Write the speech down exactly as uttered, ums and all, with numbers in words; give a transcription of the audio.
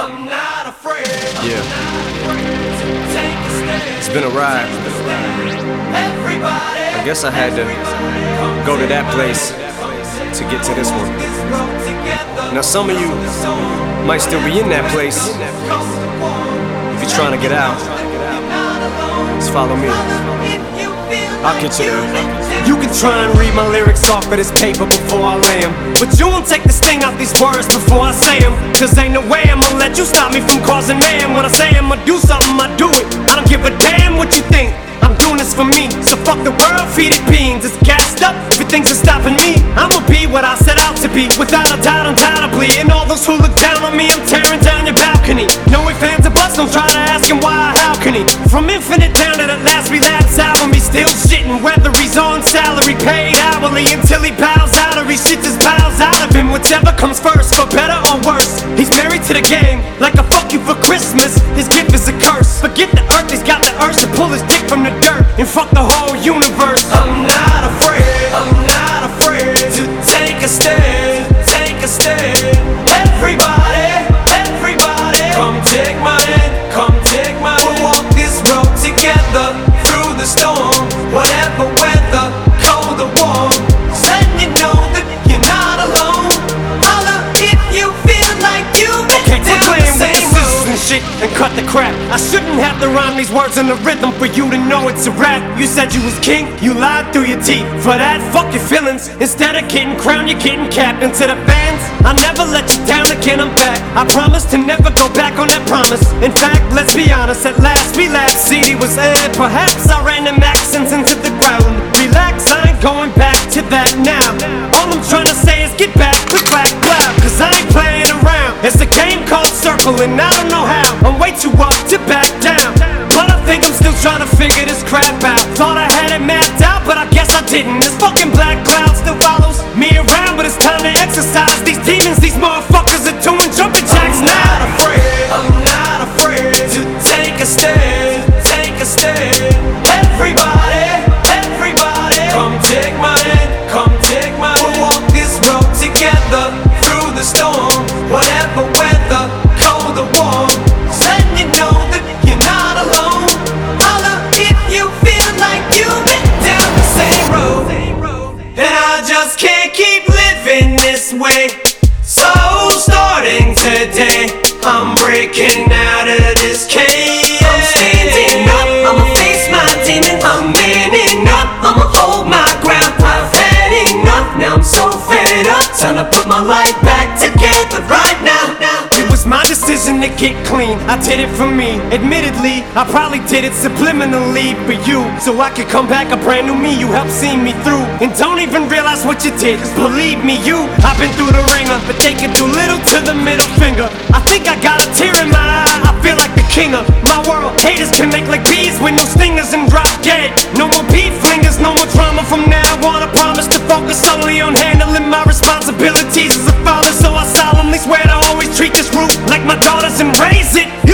I'm not afraid. Yeah. Take a stand. It's been a ride. Everybody. I guess I had to go to that place to get to this one. Now some of you might still be in that place. If you're trying to get out, just follow me. I'll get you there. You can try and read my lyrics off of this paper before I lay 'em, but you won't take the sting out these words before I say 'em. Cause ain't no way I'ma let you stop me from causing mayhem. When I say I'ma do something, I do it. I don't give a damn what you think. I'm doing this for me, so fuck the world, feed it beans. It's gassed up, everything's stopping me. I'ma be what I set out to be, without a doubt, undoubtedly. And all those who look down on me, I'm tearing down your balcony. No ifs, ands, or buts, don't try to ask him why or how can he. From Infinite down to the last relapse album, he's still shitting. Whether he's on salary, paid hourly, until he bows out or he shits his bowels out of him. Whichever comes first, for better or worse. He's married to the game, like a fuck you for Christmas. His gift is a curse. Forget the earth, he's got the urge to pull his dick from the dirt and fuck the whole universe. I'm not afraid, I'm not afraid to take a stand, take a stand. Everybody, everybody, come take my hand, come take my hand. We'll walk this road together through the storm, whatever weather, cold or warm. Letting you know that you're not alone. Holla if you feel like you've been Okay, down quit playing the with the same scissors road. and shit and cut the crap. I shouldn't have to rhyme these words in the rhythm for you to know it's a rap. You said you was king, you lied through your teeth. For that, fuck your feelings. Instead of getting crowned, you're getting capped. And to the fans, I'll never let you down again, I'm back. I promise to never go back on that promise. In fact, let's be honest, at last we laughed. C D was aired, perhaps I ran them accents into the ground. Relax, I ain't going back to that now. All I'm trying to say is get back, click back, clap. Cause I ain't playing around. It's a game called Circle and I don't know how. I'm way too up to back down, but I think I'm still trying to figure this crap out. Thought I had it mapped out, but I guess I didn't. This fucking black cloud still follows me around, but it's time to exercise these demons. These motherfuckers are doing jumping jacks now. I'm not afraid, I'm not afraid to take a stand, take a stand. Everybody, everybody, come take my hand, come take my hand. We'll walk this road together through the storm, whatever weather, cold or warm. Letting you know that you're not alone. Holla if you feel like you've been down the same road. And I just can't keep living this way. So starting today, I'm breaking out of this cage. I'm standing up, I'ma face my demon. I'm manning up, I'ma hold my ground. I've had enough, now I'm so fed up. Time to put my life back together right now. It was my decision to get clean, I did it for me. Admittedly, I probably did it subliminally for you, so I could come back a brand new me. You helped see me through, and don't even realize what you did. Cause believe me, you, I've been through the ringer, but they can do little to the middle finger. I think I got a tear in my eye, I feel like the king of my world. Haters can make like bees with no stingers and drop dead. No more beef flingers, no more drama from now on. I promise to focus solely on handling my responsibilities as a father. So I solemnly swear to always treat this root like my daughters and raise it